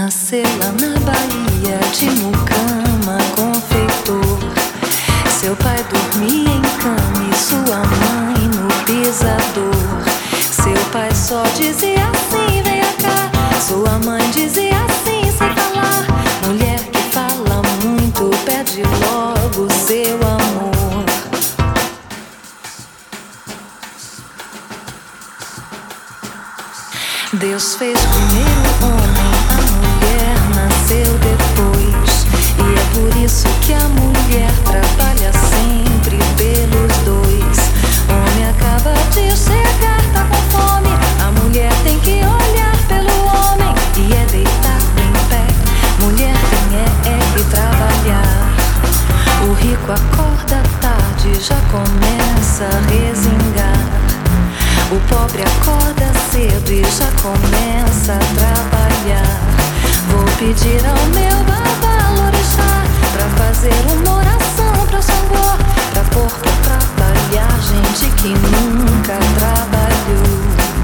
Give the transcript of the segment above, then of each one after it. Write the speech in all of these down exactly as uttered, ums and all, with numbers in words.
Nasceu lá na Bahia, de Mucama, confeitor. Seu pai dormia em cama e sua mãe no pisador. Seu pai só dizia assim, venha cá. Sua mãe dizia assim, sem falar. Mulher que fala muito, pede logo seu amor. Deus fez primeiro o homem, a mulher nasceu depois. E é por isso que a mulher trabalha sempre pelos dois. Homem acaba de chegar, tá com fome. A mulher tem que olhar pelo homem e é deitado em pé. Mulher tem é, é que trabalhar. O rico acorda tarde, já começa a resingar. O pobre acorda cedo e já começa a trabalhar. Vou pedir ao meu babalorixá pra fazer uma oração pra Xangô, pra pôr pra trabalhar gente que nunca trabalhou.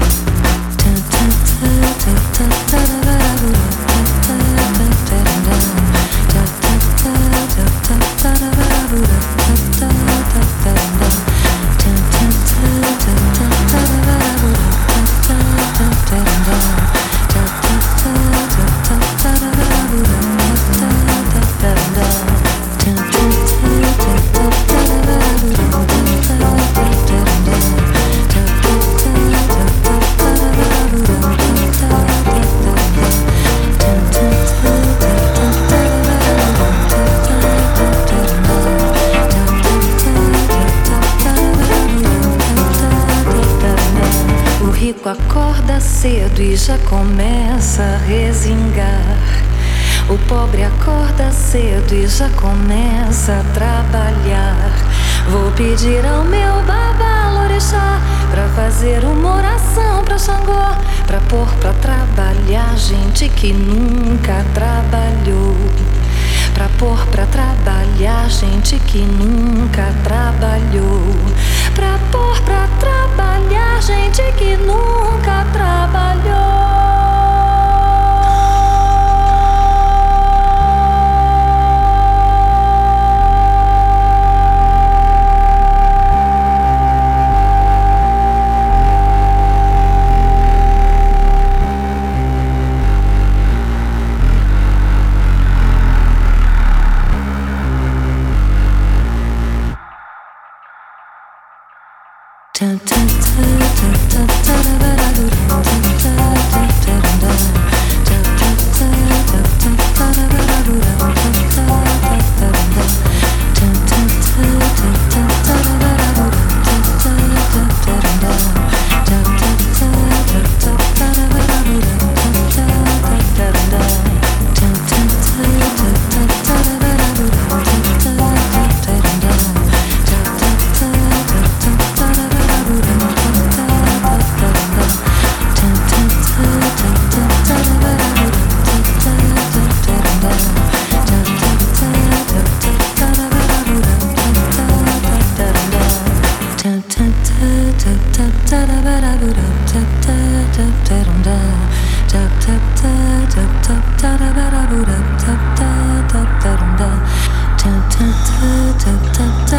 Acorda cedo e já começa a resingar. O pobre acorda cedo e já começa a trabalhar. Vou pedir ao meu babalorixá pra fazer uma oração pra Xangô, pra pôr pra trabalhar gente que nunca trabalhou. Pra pôr pra trabalhar gente que nunca trabalhou. Pra pôr pra trabalhar gente que nunca trabalhou. Da da da da